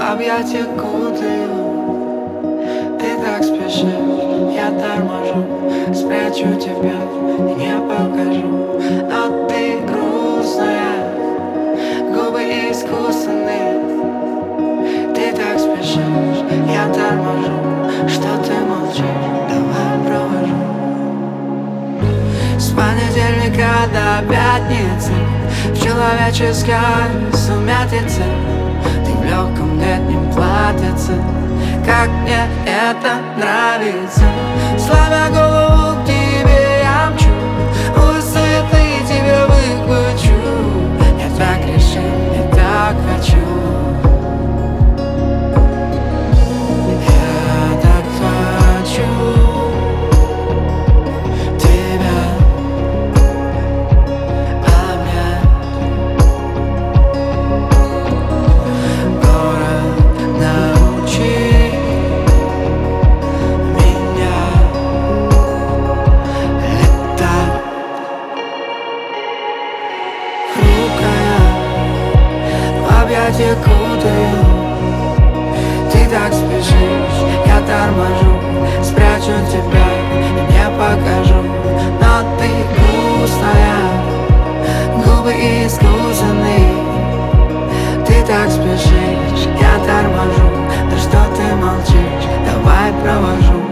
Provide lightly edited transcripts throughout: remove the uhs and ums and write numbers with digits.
объятия кутаю. Ты так спешишь, я торможу, спрячу тебя и не покажу. Но ты грустная, губы искусственные. Ты так спешишь, я торможу, что ты молчишь, давай провожу. С понедельника до пятницы в человеческой сумятице. Ты в легком летнем платьице, как мне это нравится. Славя голову к тебе я мчу, высоты тебе выхвачу. Я так решил, я так хочу. Я так хочу тебя обнять. Город, научи меня летать. Хрупкая, в объятия кутаю. Ты так спешишь, я торможу, спрячу тебя и не покажу. Но ты грустная, губы искусственные. Ты так спешишь, я торможу, да что ты молчишь, давай провожу.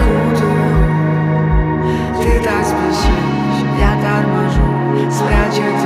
Ты так спешишь, я торможу, спрячу